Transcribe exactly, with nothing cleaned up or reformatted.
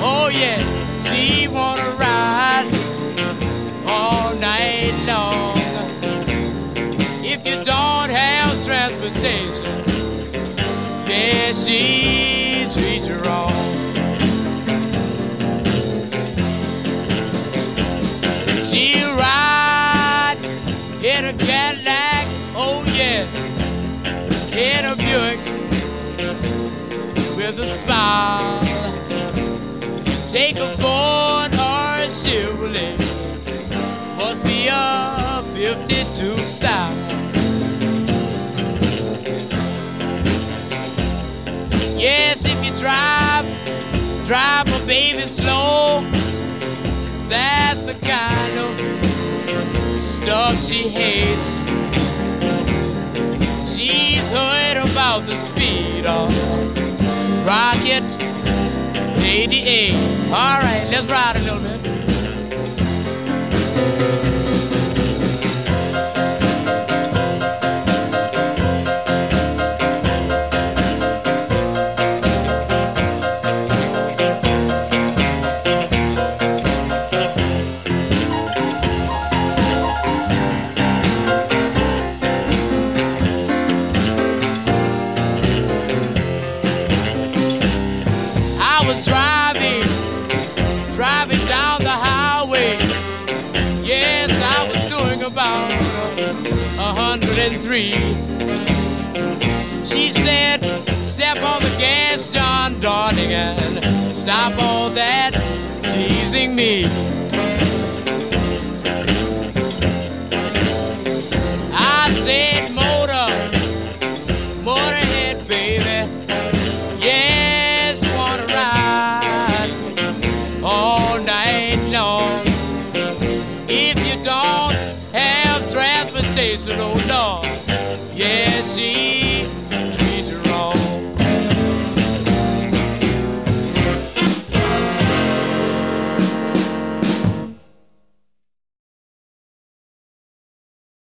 Oh yeah, she wanna ride all night long. If you don't have transportation, yeah, she treats you wrong. She'll ride in a Cadillac, oh yeah, in a Buick with a smile. Take a Ford or a Chevrolet, must be a fifty-two style. Yes, if you drive, drive a baby slow. That's the kind of stuff she hates. She's heard about the speed of Rocket eighty-eight. All right, let's ride a little bit. I was driving, driving down the highway. Yes, I was doing about a hundred and three. She said, step on the gas, John, darling, and stop all that teasing me. I said, motor, motorhead, baby. Yes, wanna ride all night long. If you don't have transportation, oh Lord, yes, she